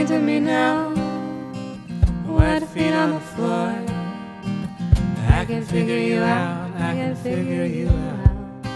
to me now. Wet feet on the floor. I can figure you out, I can figure you out.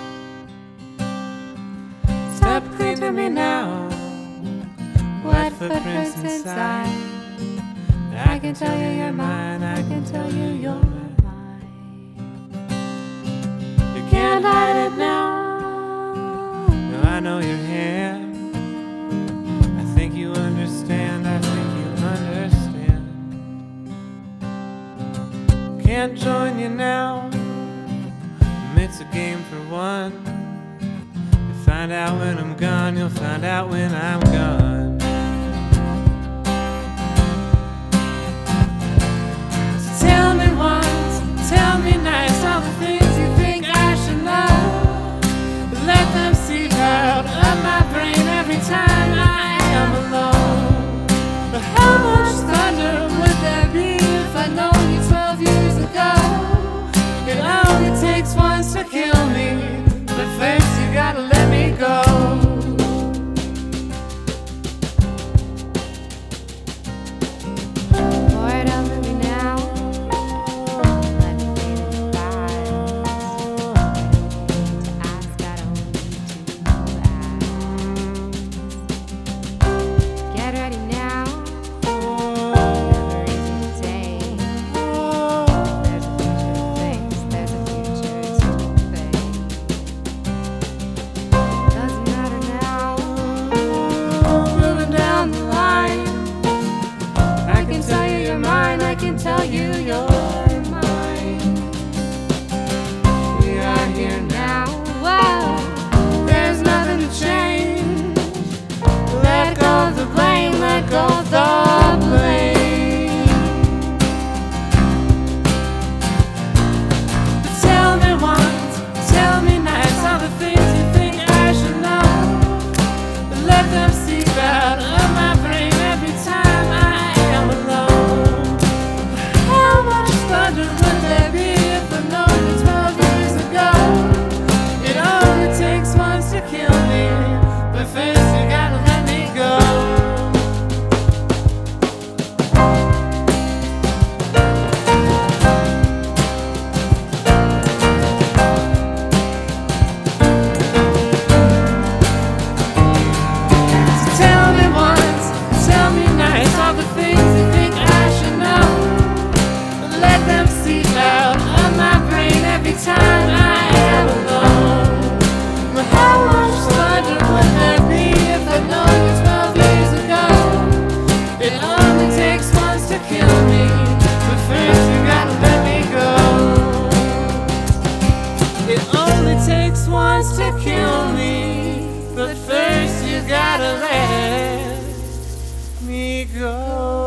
Step clean to me now. Wet footprints inside. I can tell you you're mine, I can tell you you're mine. You can't hide it now. No, I know you're here. I think you understand, I think you understand. Can't join you now. It's a game for one. You'll find out when I'm gone, you'll find out when I'm gone. Tell me nice all the things you think I should know. Let them seep out of my brain every time I am alone. But how much thunder would there be if I'd known you 12 years ago? It only takes once to kill me, but first you gotta let me go. I can tell you you're mine. We are here now. Whoa. There's nothing to change. Let go of the blame, let go of the blame. But tell me once, tell me nice all the things you think I should know. But let them seep out of my brain every time I am alone. Thunder would there be if I'd known you 12 years ago? It only takes once to kill me, but first you gotta let me go. So tell me once, tell me nice all the things you think I should know. Let them seep out of my brain every time I am alone. But how much thunder would there be if I'd known you 12 years ago? It only takes once to kill me, but first you gotta let me go. It only takes once to kill me, but first you gotta let me go.